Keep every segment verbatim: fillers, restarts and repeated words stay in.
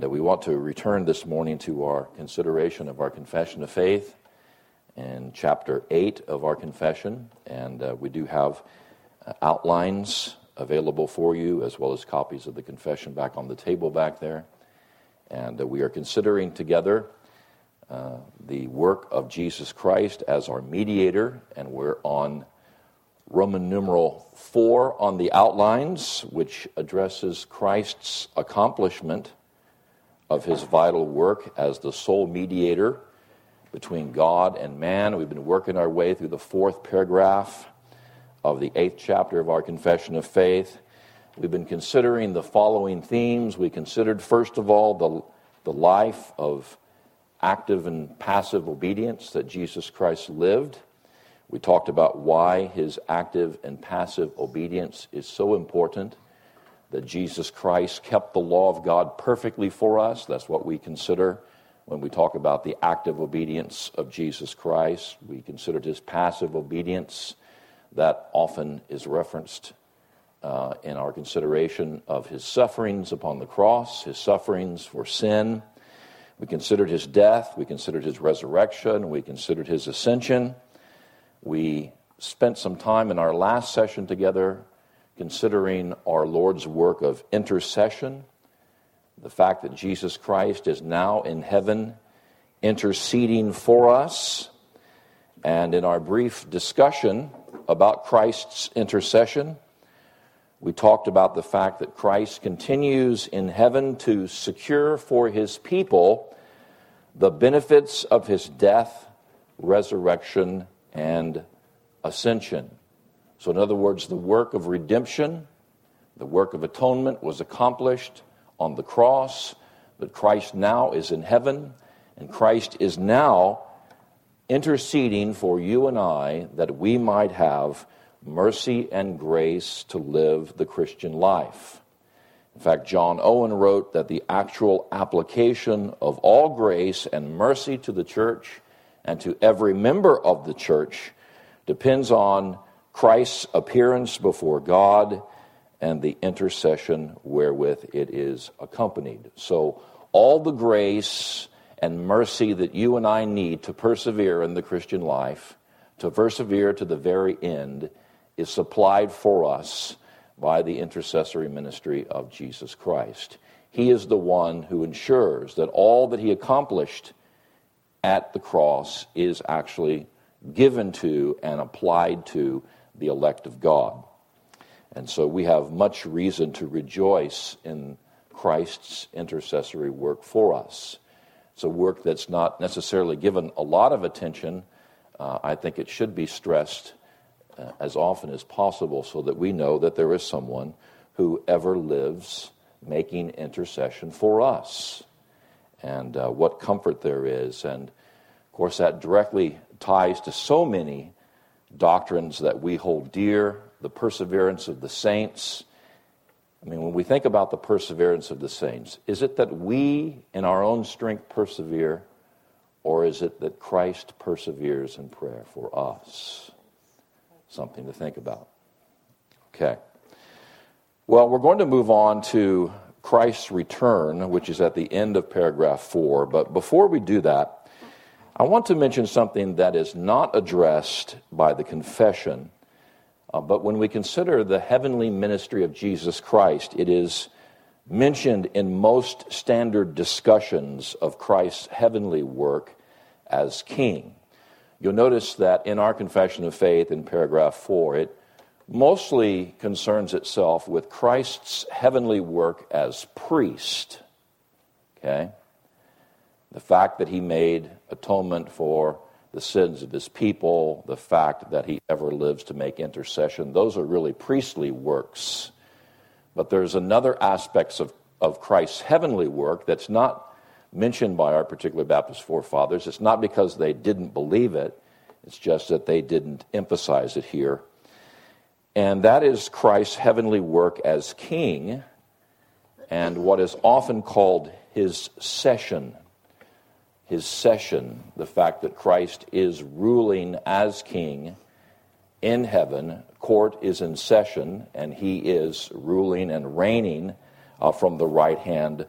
uh, we want to return this morning to our consideration of our confession of faith in chapter eight of our confession. And uh, we do have uh, outlines available for you, as well as copies of the confession back on the table back there. And uh, we are considering together uh, the work of Jesus Christ as our mediator, and we're on Roman numeral four on the outlines, which addresses Christ's accomplishment of his vital work as the sole mediator between God and man. We've been working our way through the fourth paragraph of the eighth chapter of our confession of faith. We've been considering the following themes. We considered, first of all, the, the life of active and passive obedience that Jesus Christ lived. We talked about why his active and passive obedience is so important, that Jesus Christ kept the law of God perfectly for us. That's what we consider when we talk about the active obedience of Jesus Christ. We considered his passive obedience that often is referenced uh, in our consideration of his sufferings upon the cross, his sufferings for sin. We considered his death, we considered his resurrection, we considered his ascension. We spent some time in our last session together considering our Lord's work of intercession, the fact that Jesus Christ is now in heaven interceding for us. And in our brief discussion about Christ's intercession, we talked about the fact that Christ continues in heaven to secure for his people the benefits of his death, resurrection, and ascension. So in other words, the work of redemption, the work of atonement was accomplished on the cross, but Christ now is in heaven, and Christ is now interceding for you and I that we might have mercy and grace to live the Christian life. In fact, John Owen wrote that the actual application of all grace and mercy to the church and to every member of the church depends on Christ's appearance before God and the intercession wherewith it is accompanied. So all the grace and mercy that you and I need to persevere in the Christian life, to persevere to the very end, is supplied for us by the intercessory ministry of Jesus Christ. He is the one who ensures that all that he accomplished at the cross is actually given to and applied to the elect of God. And so we have much reason to rejoice in Christ's intercessory work for us. It's a work that's not necessarily given a lot of attention. Uh, I think it should be stressed uh, as often as possible so that we know that there is someone who ever lives making intercession for us. And uh, what comfort there is. And of course that directly ties to so many doctrines that we hold dear, the perseverance of the saints. I mean, when we think about the perseverance of the saints, is it that we in our own strength persevere, or is it that Christ perseveres in prayer for us? Something to think about. Okay. Well, we're going to move on to Christ's return, which is at the end of paragraph four. But before we do that, I want to mention something that is not addressed by the confession, uh, but when we consider the heavenly ministry of Jesus Christ, it is mentioned in most standard discussions of Christ's heavenly work as king. You'll notice that in our confession of faith in paragraph four, it mostly concerns itself with Christ's heavenly work as priest. Okay? The fact that he made atonement for the sins of his people, the fact that he ever lives to make intercession, those are really priestly works. But there's another aspects of, of Christ's heavenly work that's not mentioned by our particular Baptist forefathers. It's not because they didn't believe it, it's just that they didn't emphasize it here. And that is Christ's heavenly work as king and what is often called his session. His session, the fact that Christ is ruling as king in heaven, court is in session, and he is ruling and reigning uh, from the right hand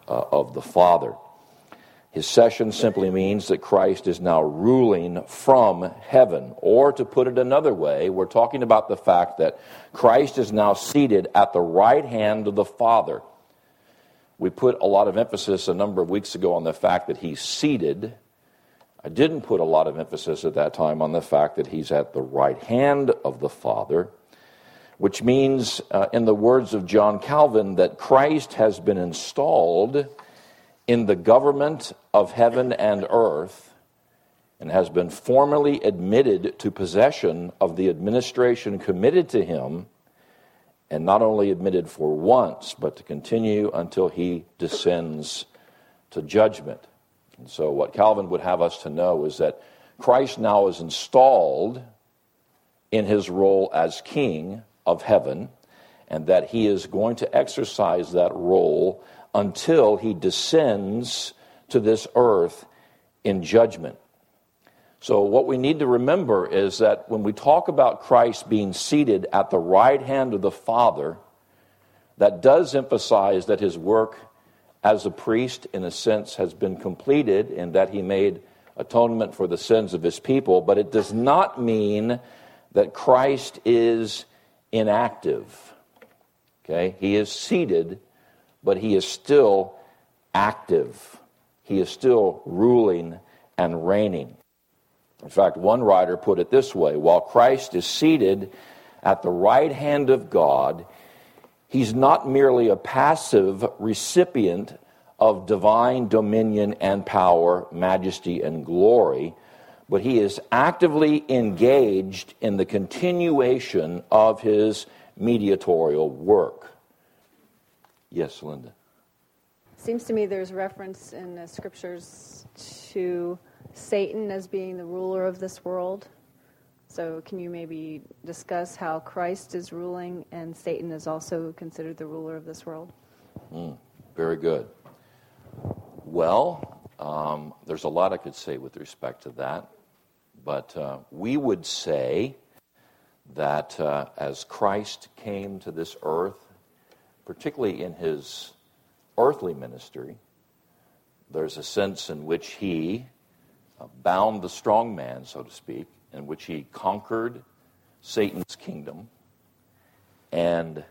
uh, of the Father. His session simply means that Christ is now ruling from heaven. Or to put it another way, we're talking about the fact that Christ is now seated at the right hand of the Father. We put a lot of emphasis a number of weeks ago on the fact that he's seated. I didn't put a lot of emphasis at that time on the fact that he's at the right hand of the Father, which means, uh, in the words of John Calvin, that Christ has been installed in the government of heaven and earth and has been formally admitted to possession of the administration committed to him, and not only admitted for once, but to continue until he descends to judgment. And so what Calvin would have us to know is that Christ now is installed in his role as king of heaven, and that he is going to exercise that role until he descends to this earth in judgment. So what we need to remember is that when we talk about Christ being seated at the right hand of the Father, that does emphasize that his work as a priest, in a sense, has been completed in that he made atonement for the sins of his people, but it does not mean that Christ is inactive. Okay? He is seated, but he is still active. He is still ruling and reigning. In fact, one writer put it this way: while Christ is seated at the right hand of God, he's not merely a passive recipient of divine dominion and power, majesty and glory, but he is actively engaged in the continuation of his mediatorial work. Yes, Linda. Seems to me there's reference in the scriptures to Satan as being the ruler of this world. So can you maybe discuss how Christ is ruling and Satan is also considered the ruler of this world? Mm, very good. Well, um, there's a lot I could say with respect to that, but uh, we would say that uh, as Christ came to this earth, particularly in his earthly ministry, there's a sense in which he uh, bound the strong man, so to speak, in which he conquered Satan's kingdom and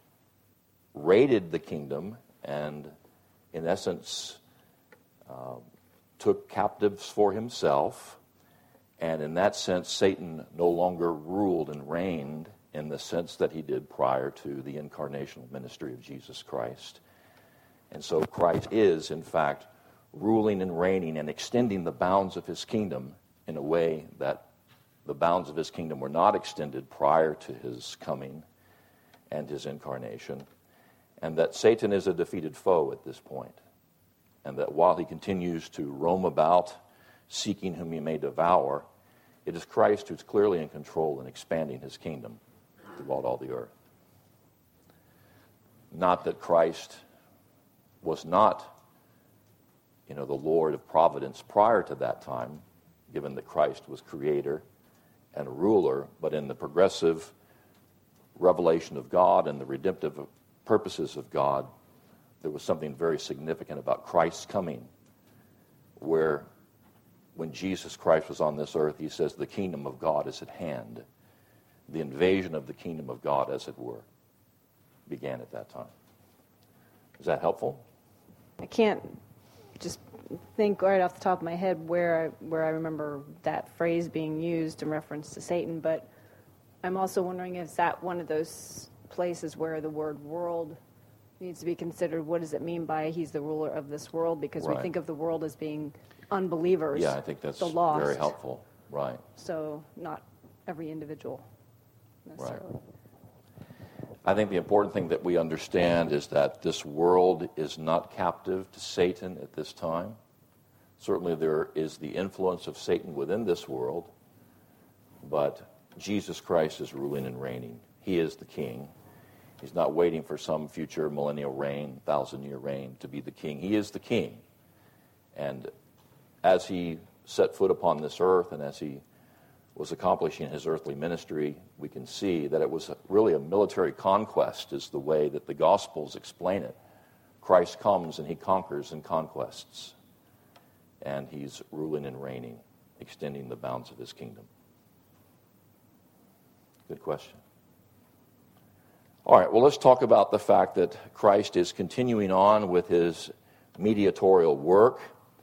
raided the kingdom and, in essence, uh, took captives for himself. And in that sense, Satan no longer ruled and reigned in the sense that he did prior to the incarnational ministry of Jesus Christ. And so Christ is, in fact, ruling and reigning and extending the bounds of his kingdom in a way that the bounds of his kingdom were not extended prior to his coming and his incarnation, and that Satan is a defeated foe at this point, and that while he continues to roam about seeking whom he may devour, it is Christ who's clearly in control and expanding his kingdom throughout all the earth. Not that Christ was not, you know, the Lord of providence prior to that time, given that Christ was creator and ruler, but in the progressive revelation of God and the redemptive purposes of God, there was something very significant about Christ's coming, where when Jesus Christ was on this earth, he says the kingdom of God is at hand. The invasion of the kingdom of God, as it were, began at that time. Is that helpful? I can't just think right off the top of my head where I, where I remember that phrase being used in reference to Satan, but I'm also wondering, is that one of those places where the word world needs to be considered? What does it mean by he's the ruler of this world? Because right. we think of the world as being unbelievers. Yeah, I think that's the lost. very helpful. Right. So not every individual necessarily. Right. I think the important thing that we understand is that this world is not captive to Satan at this time. Certainly there is the influence of Satan within this world, but Jesus Christ is ruling and reigning. He is the king. He's not waiting for some future millennial reign, thousand-year reign to be the king. He is the king. And as he set foot upon this earth and as he was accomplishing his earthly ministry, we can see that it was really a military conquest is the way that the Gospels explain it. Christ comes and he conquers and conquests, and he's ruling and reigning, extending the bounds of his kingdom? Good question. All right, well, let's talk about the fact that Christ is continuing on with his mediatorial work.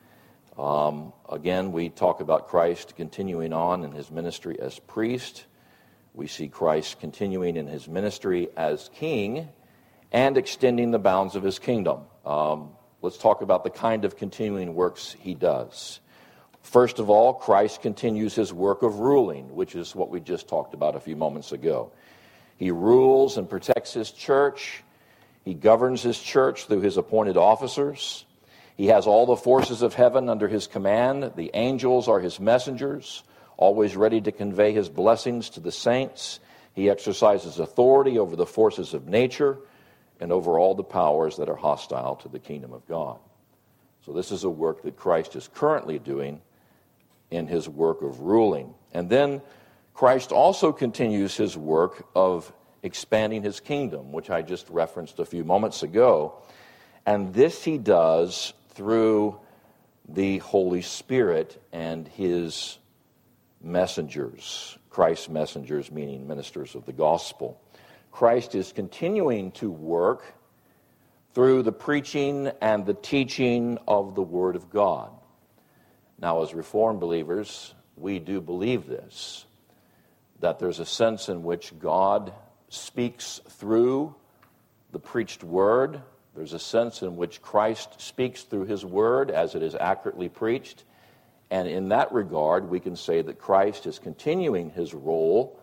Um, again, we talk about Christ continuing on in his ministry as priest. We see Christ continuing in his ministry as king and extending the bounds of his kingdom. Um, let's talk about the kind of continuing works he does. First of all, Christ continues his work of ruling, which is what we just talked about a few moments ago. He rules and protects his church. He governs his church through his appointed officers. He has all the forces of heaven under his command. The angels are his messengers, always ready to convey his blessings to the saints. He exercises authority over the forces of nature and over all the powers that are hostile to the kingdom of God. So this is a work that Christ is currently doing in his work of ruling. And then Christ also continues his work of expanding his kingdom, which I just referenced a few moments ago. And this he does through the Holy Spirit and his messengers, Christ's messengers, meaning ministers of the gospel. Christ is continuing to work through the preaching and the teaching of the Word of God. Now, as Reformed believers, we do believe this, that there's a sense in which God speaks through the preached Word. There's a sense in which Christ speaks through his Word as it is accurately preached. And in that regard, we can say that Christ is continuing his role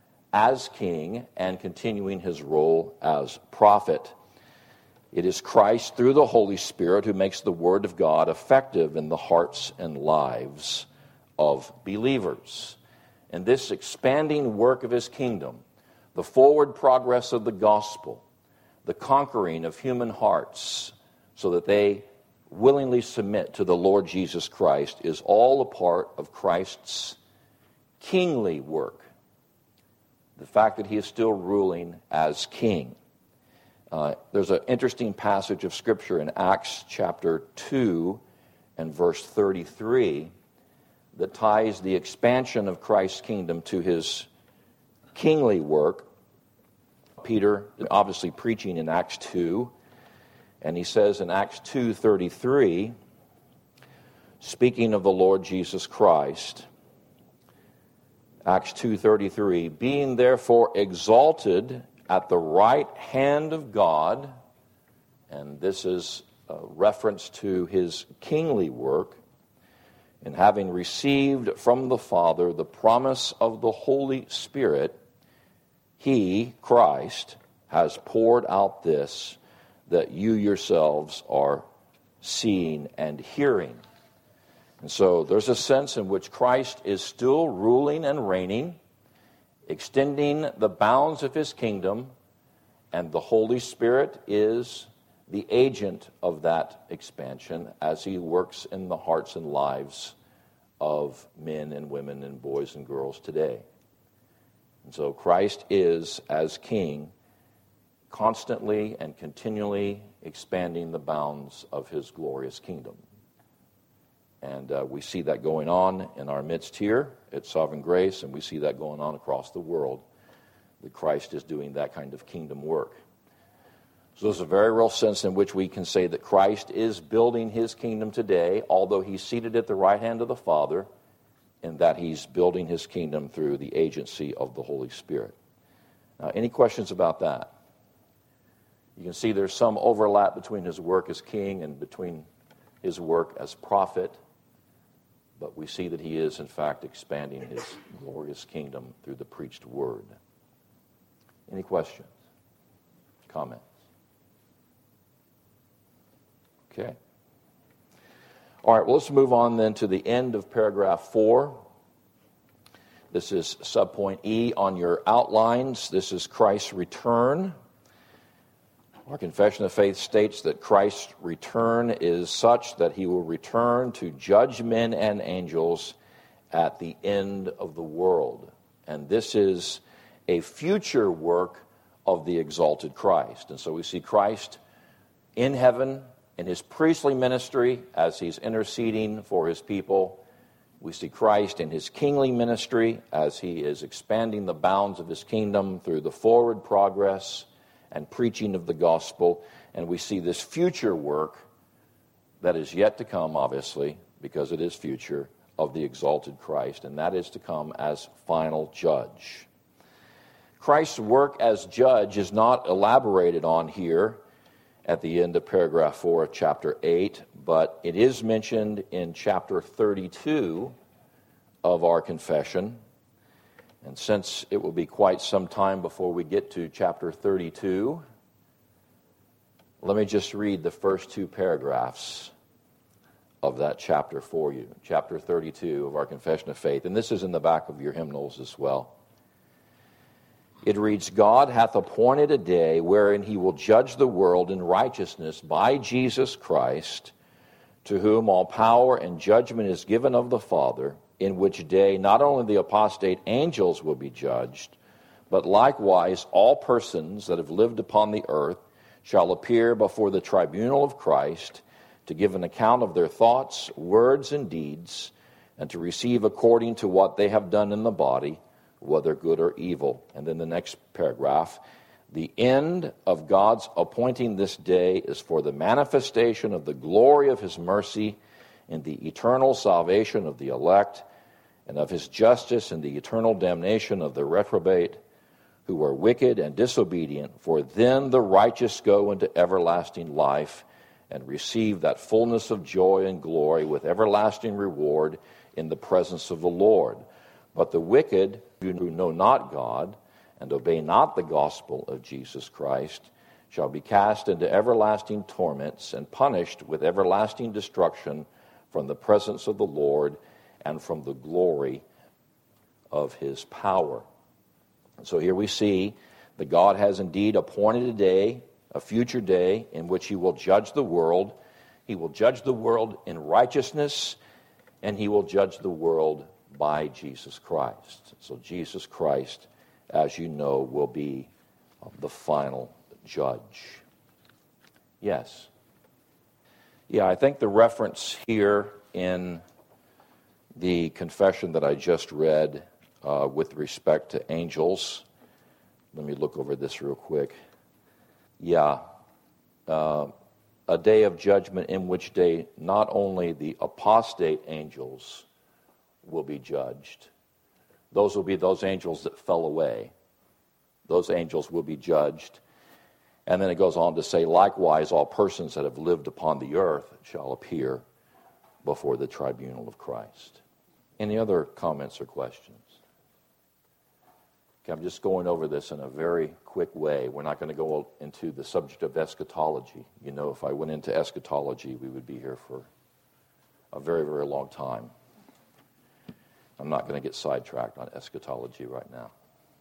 as king and continuing his role as prophet. It is Christ through the Holy Spirit who makes the Word of God effective in the hearts and lives of believers. And this expanding work of his kingdom, the forward progress of the gospel, the conquering of human hearts so that they willingly submit to the Lord Jesus Christ, is all a part of Christ's kingly work. The fact that he is still ruling as king. Uh, there's an interesting passage of Scripture in Acts chapter two and verse thirty-three that ties the expansion of Christ's kingdom to his kingly work. Peter, obviously preaching in Acts two, and he says in Acts two thirty-three, speaking of the Lord Jesus Christ, Acts two thirty-three, being therefore exalted at the right hand of God, and this is a reference to his kingly work, and having received from the Father the promise of the Holy Spirit, he, Christ, has poured out this that you yourselves are seeing and hearing. And so there's a sense in which Christ is still ruling and reigning, extending the bounds of his kingdom, and the Holy Spirit is the agent of that expansion as he works in the hearts and lives of men and women and boys and girls today. And so Christ is, as king, constantly and continually expanding the bounds of his glorious kingdom. And uh, we see that going on in our midst here at Sovereign Grace, and we see that going on across the world, that Christ is doing that kind of kingdom work. So there's a very real sense in which we can say that Christ is building his kingdom today, although he's seated at the right hand of the Father, and that he's building his kingdom through the agency of the Holy Spirit. Now, any questions about that? You can see there's some overlap between his work as king and between his work as prophet, but we see that he is, in fact, expanding his glorious kingdom through the preached word. Any questions? Comments? Okay. All right, well, let's move on then to the end of paragraph four. This is subpoint E on your outlines. This is Christ's return. Our confession of faith states that Christ's return is such that he will return to judge men and angels at the end of the world. And this is a future work of the exalted Christ. And so we see Christ in heaven, in his priestly ministry, as he's interceding for his people. We see Christ in his kingly ministry, as he is expanding the bounds of his kingdom through the forward progress and preaching of the gospel. And we see this future work that is yet to come, obviously, because it is future, of the exalted Christ, and that is to come as final judge. Christ's work as judge is not elaborated on here at the end of paragraph four of chapter eight, but it is mentioned in chapter thirty-two of our confession. And since it will be quite some time before we get to chapter thirty-two, let me just read the first two paragraphs of that chapter for you. Chapter thirty-two of our Confession of Faith. And this is in the back of your hymnals as well. It reads, God hath appointed a day wherein he will judge the world in righteousness by Jesus Christ, to whom all power and judgment is given of the Father, in which day not only the apostate angels will be judged, but likewise all persons that have lived upon the earth shall appear before the tribunal of Christ, to give an account of their thoughts, words, and deeds, and to receive according to what they have done in the body, whether good or evil. And then the next paragraph, the end of God's appointing this day is for the manifestation of the glory of his mercy in the eternal salvation of the elect, and of his justice in the eternal damnation of the reprobate, who are wicked and disobedient. For then the righteous go into everlasting life, and receive that fullness of joy and glory with everlasting reward in the presence of the Lord. But the wicked, who know not God, and obey not the gospel of Jesus Christ, shall be cast into everlasting torments, and punished with everlasting destruction from the presence of the Lord, and from the glory of his power. And so here we see that God has indeed appointed a day, a future day, in which he will judge the world. He will judge the world in righteousness, and he will judge the world by Jesus Christ. So Jesus Christ, as you know, will be the final judge. Yes. Yeah, I think the reference here in the confession that I just read uh, with respect to angels, let me look over this real quick. Yeah, uh, a day of judgment in which day not only the apostate angels will be judged. Those will be those angels that fell away. Those angels will be judged. And then it goes on to say, likewise, all persons that have lived upon the earth shall appear before the tribunal of Christ. Any other comments or questions? Okay, I'm just going over this in a very quick way. We're not going to go into the subject of eschatology. You know, if I went into eschatology, we would be here for a very, very long time. I'm not going to get sidetracked on eschatology right now.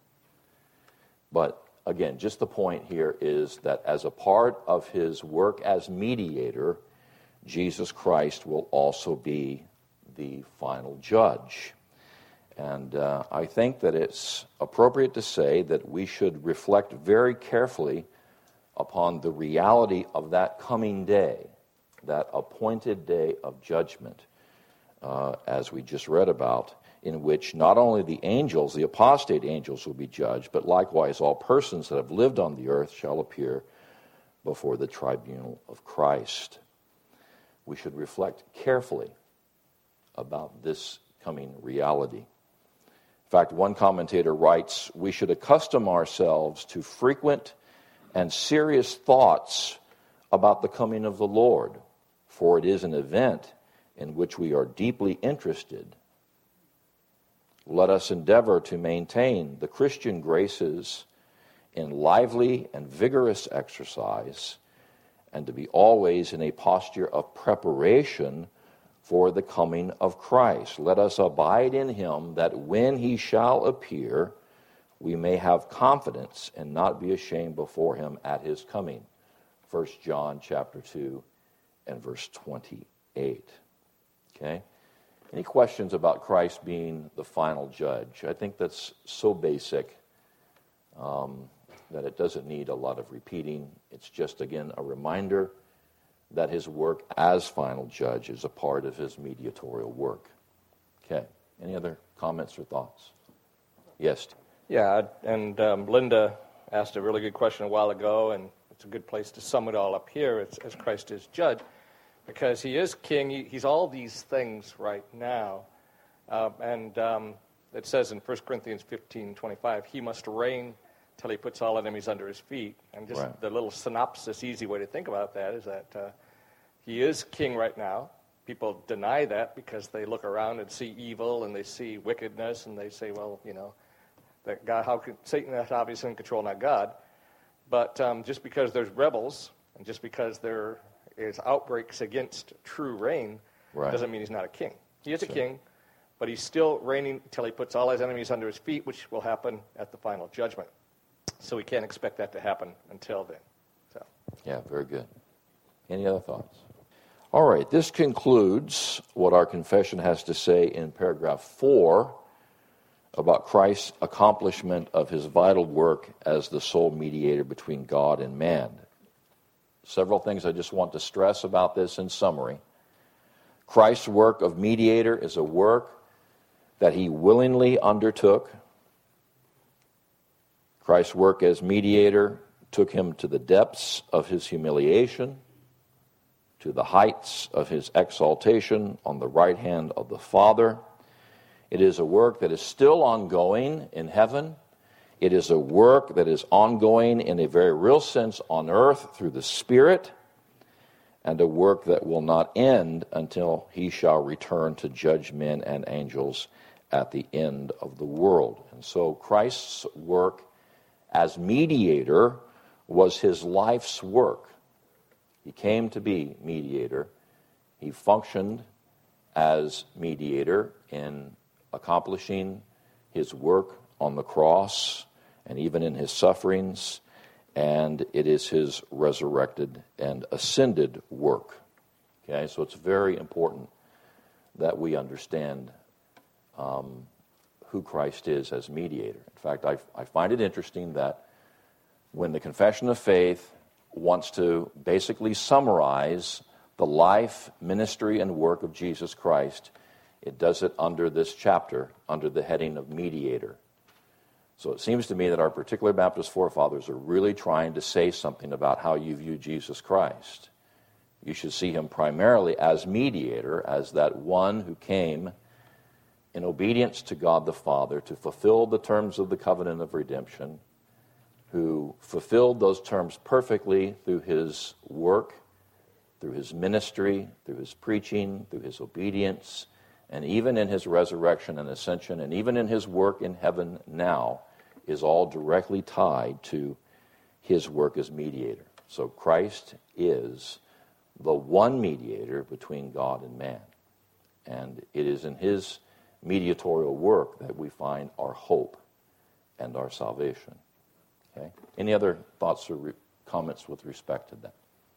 But again, just the point here is that as a part of his work as mediator, Jesus Christ will also be the final judge. And uh, I think that it's appropriate to say that we should reflect very carefully upon the reality of that coming day, that appointed day of judgment, uh, as we just read about, in which not only the angels, the apostate angels, will be judged, but likewise all persons that have lived on the earth shall appear before the tribunal of Christ. We should reflect carefully about this coming reality. In fact, one commentator writes, we should accustom ourselves to frequent and serious thoughts about the coming of the Lord, for it is an event in which we are deeply interested. Let us endeavor to maintain the Christian graces in lively and vigorous exercise, and to be always in a posture of preparation for the coming of Christ. Let us abide in him, that when he shall appear, we may have confidence and not be ashamed before him at his coming. First John chapter two and verse twenty-eight. Okay? Any questions about Christ being the final judge? I think that's so basic. Um, that it doesn't need a lot of repeating. It's just, again, a reminder that his work as final judge is a part of his mediatorial work. Okay. Any other comments or thoughts? Yes. Yeah, and um, Linda asked a really good question a while ago, and it's a good place to sum it all up here as, as Christ is judge, because he is king. He, he's all these things right now. Uh, and um, it says in First Corinthians fifteen twenty-five, he must reign till he puts all enemies under his feet. And just right. the little synopsis, easy way to think about that is that uh, he is king right now. People deny that because they look around and see evil and they see wickedness and they say, well, you know, that God, how could Satan is obviously in control, not God. But um, just because there's rebels and just because there is outbreaks against true reign right. doesn't mean he's not a king. He is sure. a king, but he's still reigning until he puts all his enemies under his feet, which will happen at the final judgment. So we can't expect that to happen until then. So. Yeah, very good. Any other thoughts? All right, this concludes what our confession has to say in paragraph four about Christ's accomplishment of his vital work as the sole mediator between God and man. Several things I just want to stress about this in summary. Christ's work of mediator is a work that he willingly undertook. Christ's work as mediator took him to the depths of his humiliation, to the heights of his exaltation on the right hand of the Father. It is a work that is still ongoing in heaven. It is a work that is ongoing in a very real sense on earth through the Spirit, and a work that will not end until he shall return to judge men and angels at the end of the world. And so Christ's work as mediator was his life's work. He came to be mediator. He functioned as mediator in accomplishing his work on the cross and even in his sufferings, and it is his resurrected and ascended work. Okay, so it's very important that we understand um, who Christ is as mediator. In fact, I, I find it interesting that when the Confession of Faith wants to basically summarize the life, ministry, and work of Jesus Christ, it does it under this chapter, under the heading of mediator. So it seems to me that our particular Baptist forefathers are really trying to say something about how you view Jesus Christ. You should see him primarily as mediator, as that one who came in obedience to God the Father to fulfill the terms of the covenant of redemption, who fulfilled those terms perfectly through his work, through his ministry, through his preaching, through his obedience, and even in his resurrection and ascension, and even in his work in heaven now, is all directly tied to his work as mediator. So Christ is the one mediator between God and man. And it is in his mediatorial work that we find our hope and our salvation. Okay. Any other thoughts or re- comments with respect to that?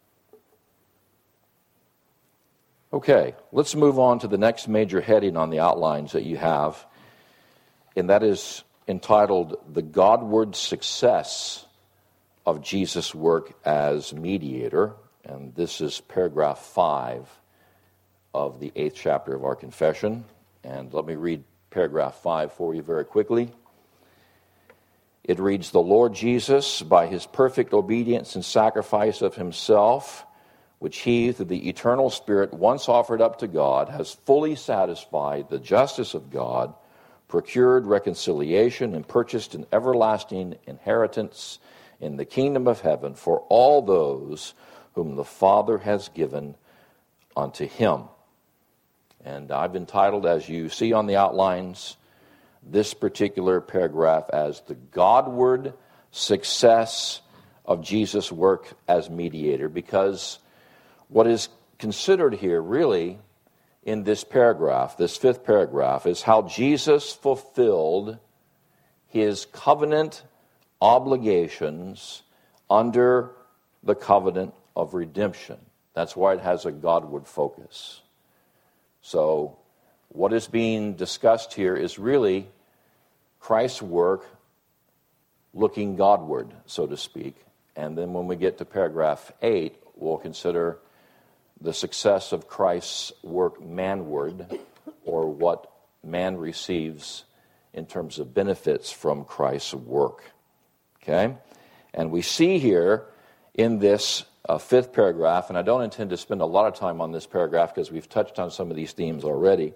Okay, let's move on to the next major heading on the outlines that you have, and that is entitled The Godward Success of Jesus' Work as Mediator, and this is paragraph five of the eighth chapter of our confession. And let me read paragraph five for you very quickly. It reads, "The Lord Jesus, by his perfect obedience and sacrifice of himself, which he, through the eternal Spirit, once offered up to God, has fully satisfied the justice of God, procured reconciliation, and purchased an everlasting inheritance in the kingdom of heaven for all those whom the Father has given unto him." And I've entitled, as you see on the outlines, this particular paragraph as the Godward success of Jesus' work as mediator, because what is considered here really in this paragraph, this fifth paragraph, is how Jesus fulfilled his covenant obligations under the covenant of redemption. That's why it has a Godward focus. So what is being discussed here is really Christ's work looking Godward, so to speak. And then when we get to paragraph eight, we'll consider the success of Christ's work manward, or what man receives in terms of benefits from Christ's work. Okay? And we see here in this uh, fifth paragraph, and I don't intend to spend a lot of time on this paragraph because we've touched on some of these themes already,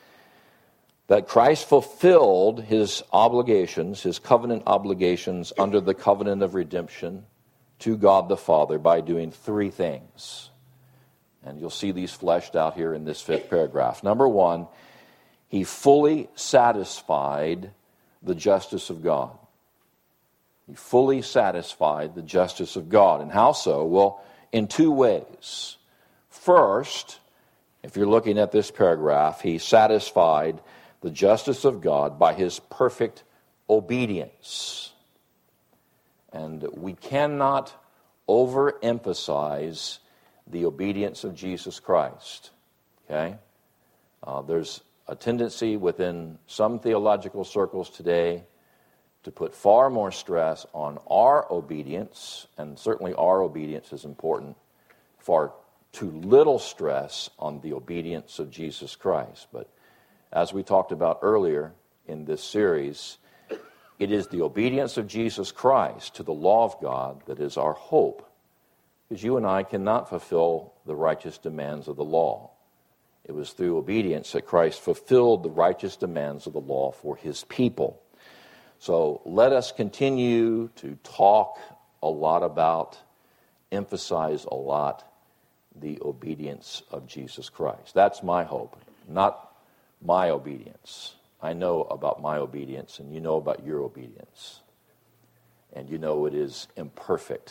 that Christ fulfilled his obligations, his covenant obligations under the covenant of redemption to God the Father by doing three things. And you'll see these fleshed out here in this fifth paragraph. Number one, he fully satisfied the justice of God. He fully satisfied the justice of God. And how so? Well, in two ways. First, if you're looking at this paragraph, he satisfied the justice of God by his perfect obedience. And we cannot overemphasize the obedience of Jesus Christ. Okay? Uh, there's a tendency within some theological circles today to put far more stress on our obedience, and certainly our obedience is important, far too little stress on the obedience of Jesus Christ. But as we talked about earlier in this series, it is the obedience of Jesus Christ to the law of God that is our hope. Because you and I cannot fulfill the righteous demands of the law. It was through obedience that Christ fulfilled the righteous demands of the law for his people. So let us continue to talk a lot about, emphasize a lot, the obedience of Jesus Christ. That's my hope, not my obedience. I know about my obedience, and you know about your obedience. And you know it is imperfect.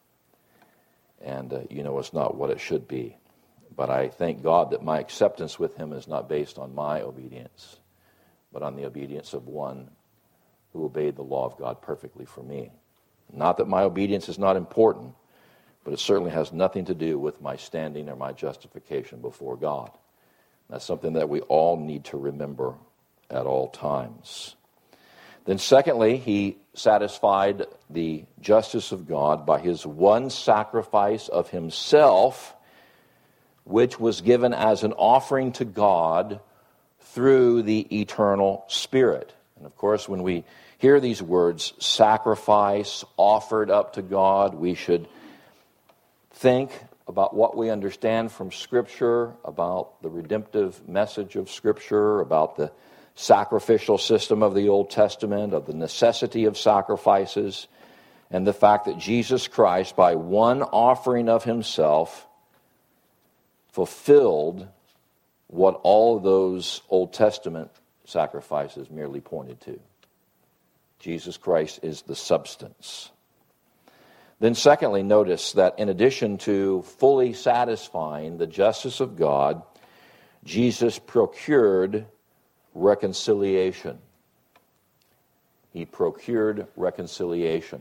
And uh, you know it's not what it should be. But I thank God that my acceptance with him is not based on my obedience, but on the obedience of one who obeyed the law of God perfectly for me. Not that my obedience is not important, but it certainly has nothing to do with my standing or my justification before God. That's something that we all need to remember at all times. Then secondly, he satisfied the justice of God by his one sacrifice of himself, which was given as an offering to God through the eternal Spirit. And of course, when we hear these words, sacrifice, offered up to God, we should think about what we understand from Scripture, about the redemptive message of Scripture, about the sacrificial system of the Old Testament, of the necessity of sacrifices, and the fact that Jesus Christ, by one offering of himself, fulfilled what all of those Old Testament sacrifices merely pointed to. Jesus Christ is the substance. Then secondly, notice that in addition to fully satisfying the justice of God, Jesus procured reconciliation. He procured reconciliation.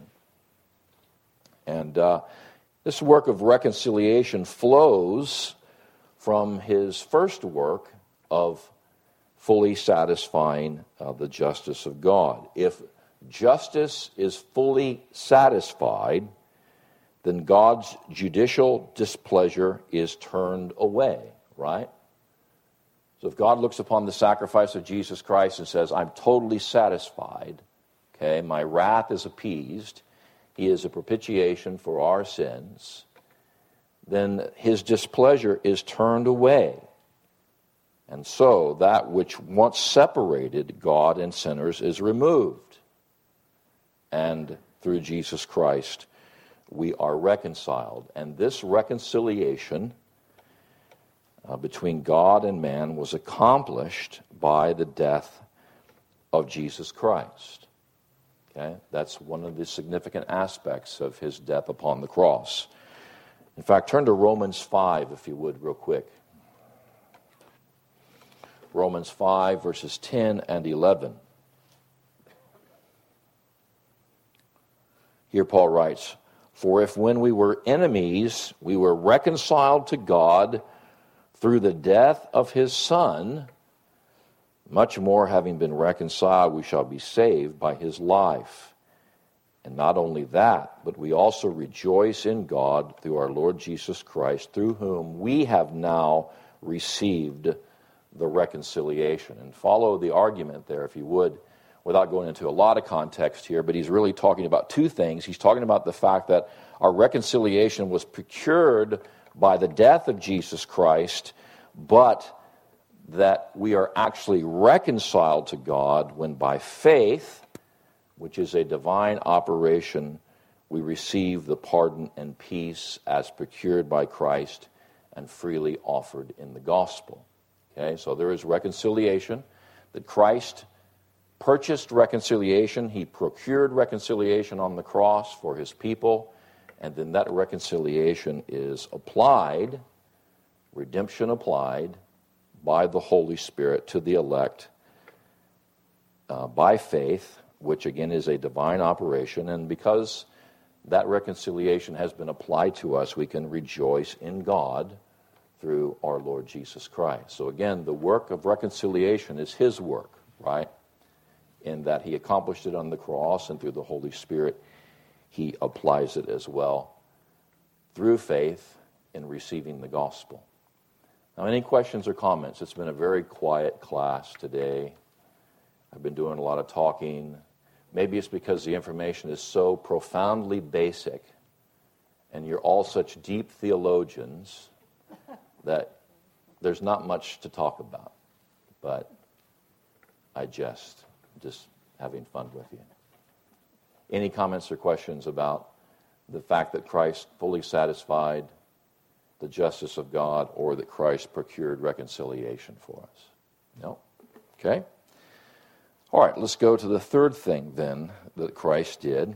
And uh, this work of reconciliation flows from his first work of fully satisfying uh, the justice of God. If justice is fully satisfied, then God's judicial displeasure is turned away, right? So if God looks upon the sacrifice of Jesus Christ and says, I'm totally satisfied, okay, my wrath is appeased, he is a propitiation for our sins, then his displeasure is turned away. And so that which once separated God and sinners is removed. And through Jesus Christ, we are reconciled. And this reconciliation uh, between God and man was accomplished by the death of Jesus Christ. Okay? That's one of the significant aspects of his death upon the cross. In fact, turn to Romans five, if you would, real quick. Romans five, verses ten and eleven. Here Paul writes, For if when we were enemies, we were reconciled to God through the death of his Son, much more having been reconciled, we shall be saved by his life. And not only that, but we also rejoice in God through our Lord Jesus Christ, through whom we have now received the reconciliation. And follow the argument there, if you would, without going into a lot of context here, but he's really talking about two things. He's talking about the fact that our reconciliation was procured by the death of Jesus Christ, but that we are actually reconciled to God when by faith, which is a divine operation, we receive the pardon and peace as procured by Christ and freely offered in the gospel. Okay, so there is reconciliation, that Christ purchased reconciliation, he procured reconciliation on the cross for his people, and then that reconciliation is applied, redemption applied, by the Holy Spirit to the elect uh, by faith, which again is a divine operation. And because that reconciliation has been applied to us, we can rejoice in God through our Lord Jesus Christ. So again, the work of reconciliation is his work, right? In that he accomplished it on the cross, and through the Holy Spirit, he applies it as well through faith in receiving the gospel. Now, any questions or comments? It's been a very quiet class today. I've been doing a lot of talking. Maybe it's because the information is so profoundly basic and you're all such deep theologians that there's not much to talk about. But I jest, just having fun with you. Any comments or questions about the fact that Christ fully satisfied the justice of God, or that Christ procured reconciliation for us? No? Okay. All right, let's go to the third thing then that Christ did,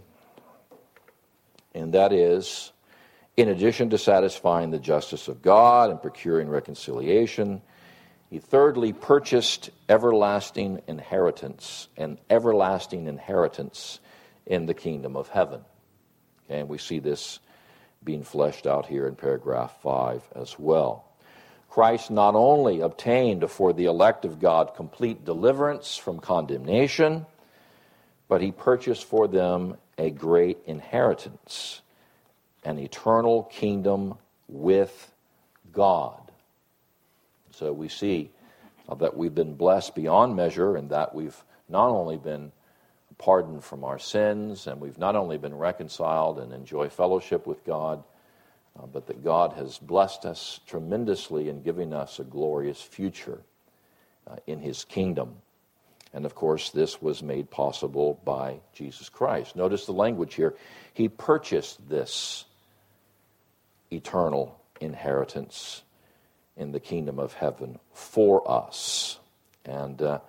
and that is, in addition to satisfying the justice of God and procuring reconciliation, he thirdly purchased everlasting inheritance, an everlasting inheritance in the kingdom of heaven. Okay, and we see this being fleshed out here in paragraph five as well. Christ not only obtained for the elect of God complete deliverance from condemnation, but he purchased for them a great inheritance, an eternal kingdom with God. So we see that we've been blessed beyond measure, and that we've not only been pardoned from our sins, and we've not only been reconciled and enjoy fellowship with God, uh, but that God has blessed us tremendously in giving us a glorious future uh, in his kingdom. And of course, this was made possible by Jesus Christ. Notice the language here. He purchased this eternal inheritance in the kingdom of heaven for us. And uh,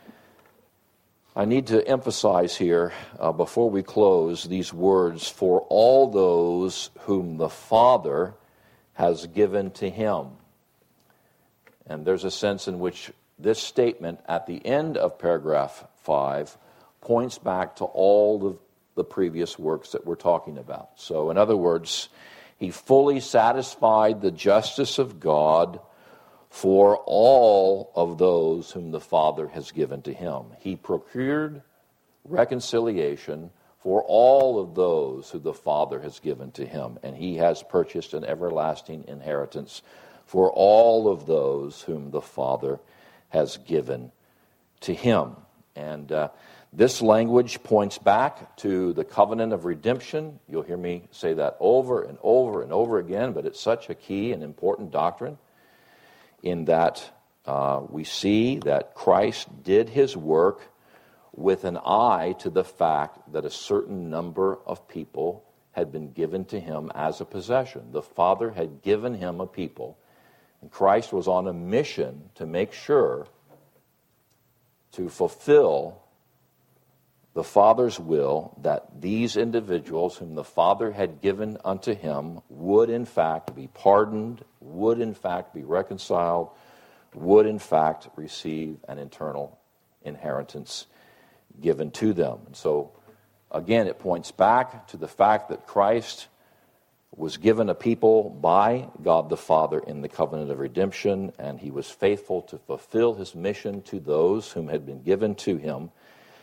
I need to emphasize here, uh, before we close, these words, for all those whom the Father has given to him. And there's a sense in which this statement at the end of paragraph five points back to all the, the previous works that we're talking about. So in other words, he fully satisfied the justice of God for all of those whom the Father has given to him. He procured reconciliation for all of those who the Father has given to him, and he has purchased an everlasting inheritance for all of those whom the Father has given to him. And uh, this language points back to the covenant of redemption. You'll hear me say that over and over and over again, but it's such a key and important doctrine, in that uh, we see that Christ did his work with an eye to the fact that a certain number of people had been given to him as a possession. The Father had given him a people, and Christ was on a mission to make sure to fulfill the Father's will, that these individuals whom the Father had given unto him would in fact be pardoned, would in fact be reconciled, would in fact receive an eternal inheritance given to them. And so, again, it points back to the fact that Christ was given a people by God the Father in the covenant of redemption, and he was faithful to fulfill his mission to those whom had been given to him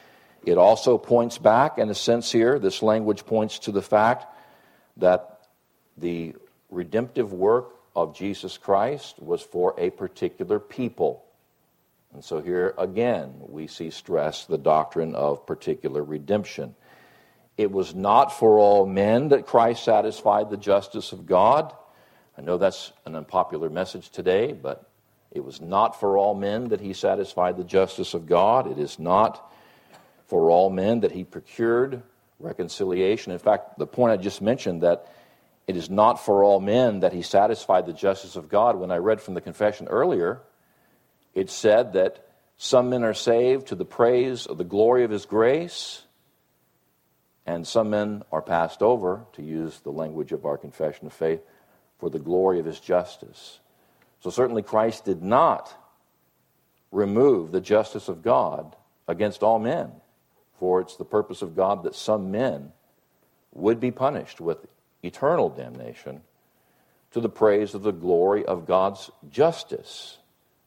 It also points back, in a sense here, this language points to the fact that the redemptive work of Jesus Christ was for a particular people. And so here again, we see stressed the doctrine of particular redemption. It was not for all men that Christ satisfied the justice of God. I know that's an unpopular message today, but it was not for all men that he satisfied the justice of God. It is not for all men that he procured reconciliation. In fact, the point I just mentioned, that it is not for all men that he satisfied the justice of God. When I read from the confession earlier, it said that some men are saved to the praise of the glory of his grace, and some men are passed over, to use the language of our confession of faith, for the glory of his justice. So certainly Christ did not remove the justice of God against all men, for it's the purpose of God that some men would be punished with eternal damnation to the praise of the glory of God's justice.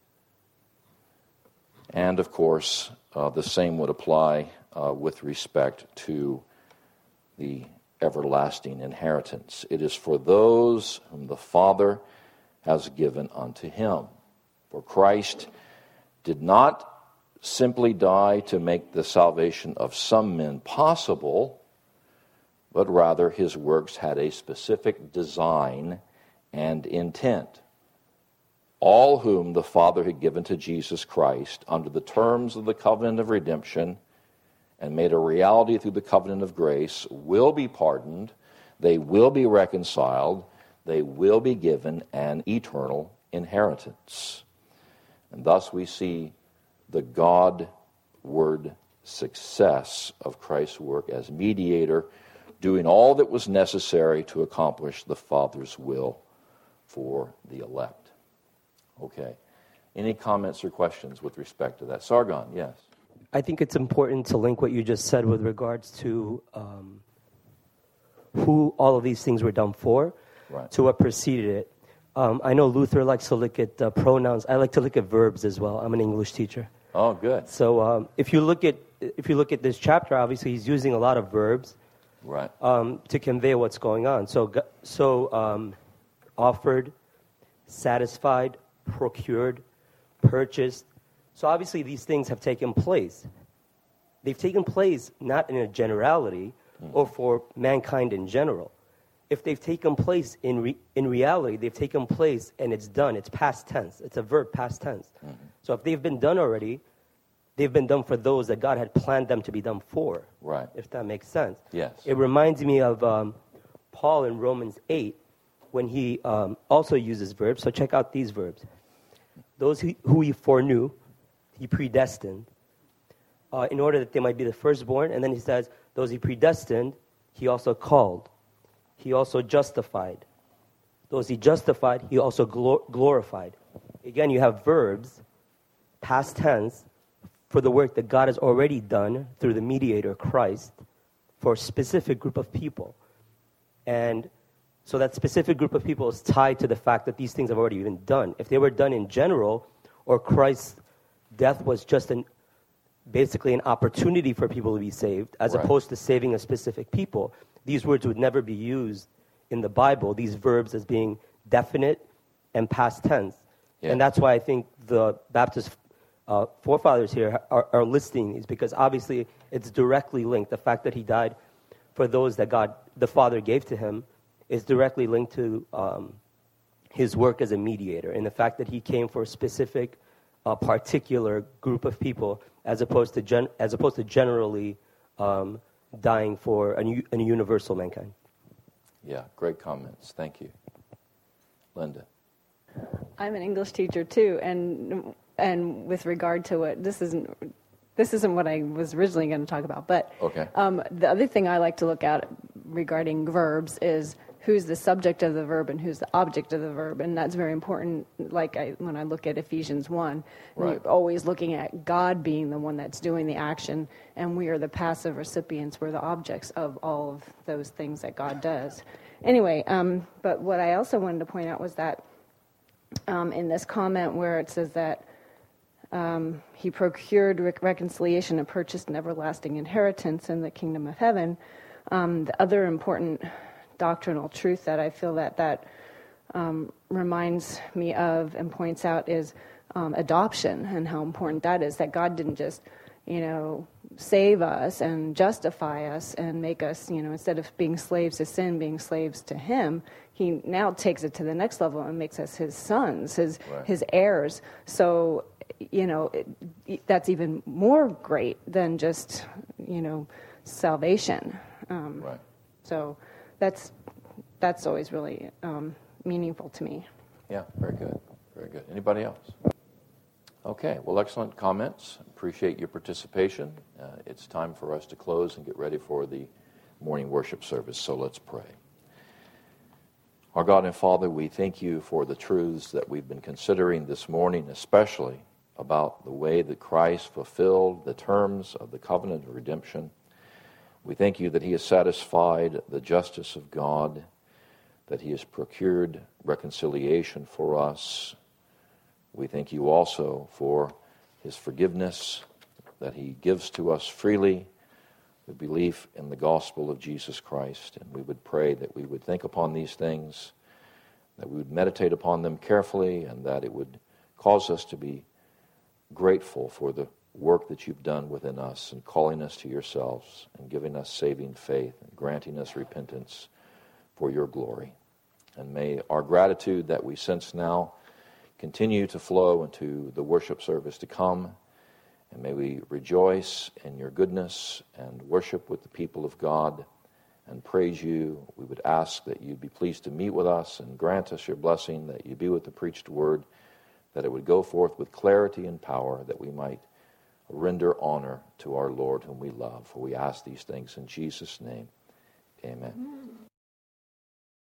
And of course, uh, the same would apply uh, with respect to the everlasting inheritance. It is for those whom the Father has given unto him. For Christ did not simply die to make the salvation of some men possible, but rather his works had a specific design and intent. All whom the Father had given to Jesus Christ under the terms of the covenant of redemption and made a reality through the covenant of grace will be pardoned, they will be reconciled, they will be given an eternal inheritance. And thus we see the God-word success of Christ's work as mediator, doing all that was necessary to accomplish the Father's will for the elect. Okay. Any comments or questions with respect to that? Sargon, yes. I think it's important to link what you just said with regards to um, who all of these things were done for, right, to what preceded it. Um, I know Luther likes to look at uh, pronouns. I like to look at verbs as well. I'm an English teacher. Oh, good. So um, if you look at if you look at this chapter, obviously he's using a lot of verbs, right, um, to convey what's going on. So so um, offered, satisfied, procured, purchased. So obviously these things have taken place. They've taken place not in a generality mm-hmm. or for mankind in general. If they've taken place in re- in reality, they've taken place and it's done. It's past tense. It's a verb, past tense. Mm-hmm. So if they've been done already, they've been done for those that God had planned them to be done for. Right. If that makes sense. Yes. It reminds me of um, Paul in Romans eight when he um, also uses verbs. So check out these verbs. Those who, who he foreknew, he predestined, uh, in order that they might be the firstborn. And then he says, those he predestined, he also called. He also justified. Those he justified, he also glor- glorified. Again, you have verbs, past tense, for the work that God has already done through the mediator, Christ, for a specific group of people. And so that specific group of people is tied to the fact that these things have already been done. If they were done in general, or Christ's death was just an, basically an opportunity for people to be saved, as right. opposed to saving a specific people, these words would never be used in the Bible, these verbs as being definite and past tense. Yeah. And that's why I think the Baptist uh, forefathers here are, are listing these, because obviously it's directly linked. The fact that he died for those that God, the Father, gave to him is directly linked to um, his work as a mediator, and the fact that he came for a specific, uh, particular group of people, as opposed to gen- as opposed to generally um, dying for a, u- a universal mankind. Yeah, great comments. Thank you. Linda. I'm an English teacher too, and and with regard to what this isn't this isn't what I was originally going to talk about, but okay. um, the other thing I like to look at regarding verbs is who's the subject of the verb and who's the object of the verb, and that's very important. Like I, when I look at Ephesians one, right. you're always looking at God being the one that's doing the action, and we are the passive recipients. We're the objects of all of those things that God does. Anyway, um, but what I also wanted to point out was that um, in this comment where it says that um, he procured rec- reconciliation and purchased an everlasting inheritance in the kingdom of heaven. Um, the other important doctrinal truth that I feel that that um, reminds me of and points out is um, adoption, and how important that is, that God didn't just, you know, save us and justify us and make us, you know, instead of being slaves to sin, being slaves to him, he now takes it to the next level and makes us his sons, his right. his heirs. So, you know, it, that's even more great than just, you know, salvation. Um, Right. So that's that's always really um, meaningful to me. Yeah, very good. Very good. Anybody else? Okay, well, excellent comments. Appreciate your participation. Uh, it's time for us to close and get ready for the morning worship service, so let's pray. Our God and Father, we thank you for the truths that we've been considering this morning, especially about the way that Christ fulfilled the terms of the covenant of redemption. We thank you that he has satisfied the justice of God, that he has procured reconciliation for us. We thank you also for his forgiveness that he gives to us freely with belief in the gospel of Jesus Christ. And we would pray that we would think upon these things, that we would meditate upon them carefully, and that it would cause us to be grateful for the work that you've done within us and calling us to yourselves and giving us saving faith and granting us repentance for your glory. And may our gratitude that we sense now continue to flow into the worship service to come, and may we rejoice in your goodness and worship with the people of God and praise you. We would ask that you'd be pleased to meet with us and grant us your blessing, that you be with the preached word, that it would go forth with clarity and power, that we might render honor to our Lord whom we love. For we ask these things in Jesus' name. Amen.